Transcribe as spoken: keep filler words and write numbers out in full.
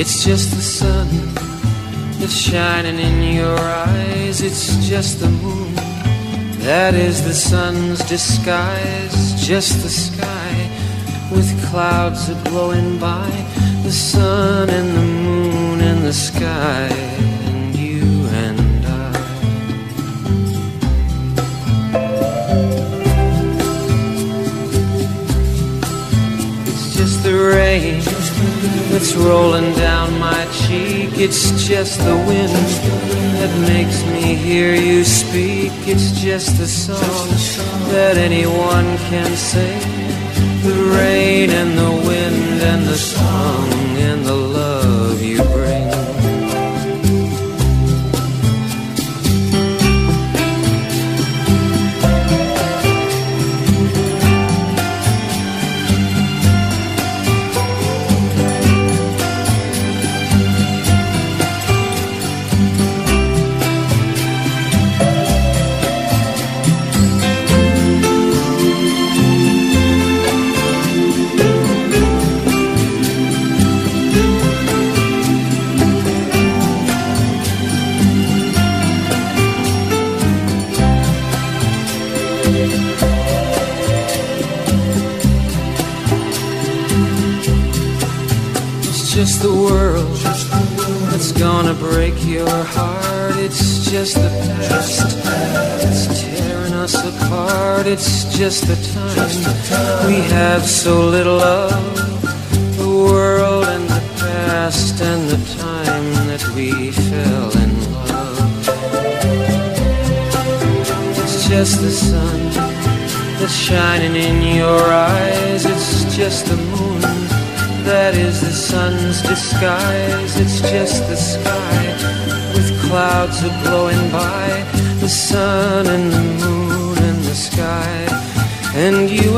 It's just the sun that's shining in your eyes. It's just the moon that is the sun's disguise. Just the sky with clouds a blowing by. The sun and the moon and the sky, and you and I. It's just the rain that's rolling down my cheek. It's just the wind that makes me hear you speak. It's just the song that anyone can sing. The rain and the wind and the song and the love you bring. Just the world that's gonna break your heart. It's just the past that's tearing us apart. It's just the time we have so little of. The world and the past and the time that we fell in love. It's just the sun that's shining in your eyes. It's just the moon that is the sun's disguise. It's just the sky with clouds a blowing by. The sun and the moon and the sky, and you